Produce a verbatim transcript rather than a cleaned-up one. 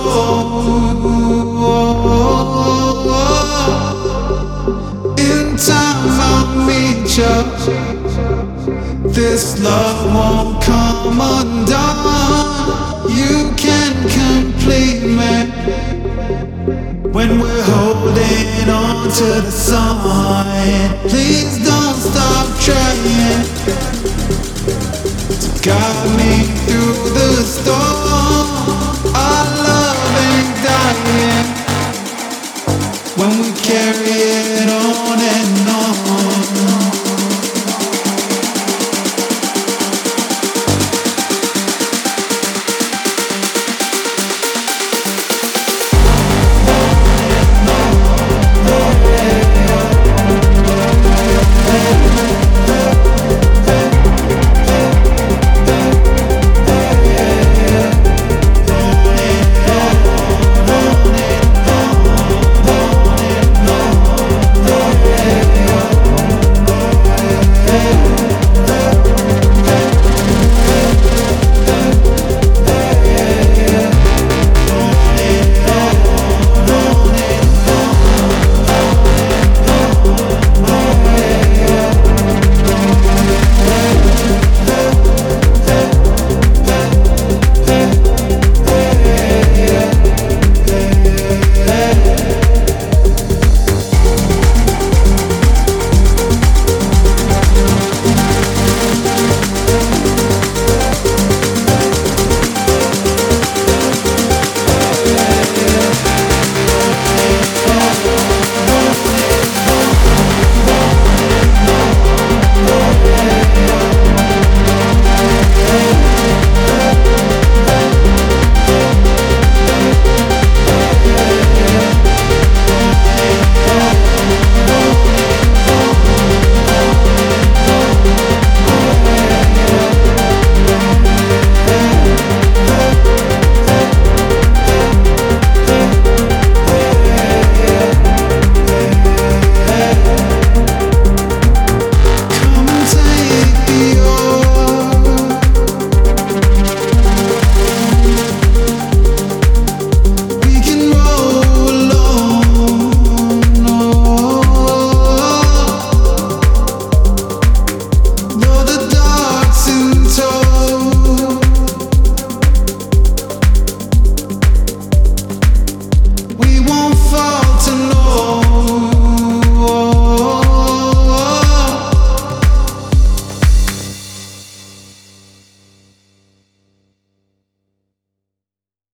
In time I'll meet you. This love won't come undone. You can complete me when we're holding on to the sun. Please don't stop trying to guide me through the storm. Our love ain't dying when we carry it on.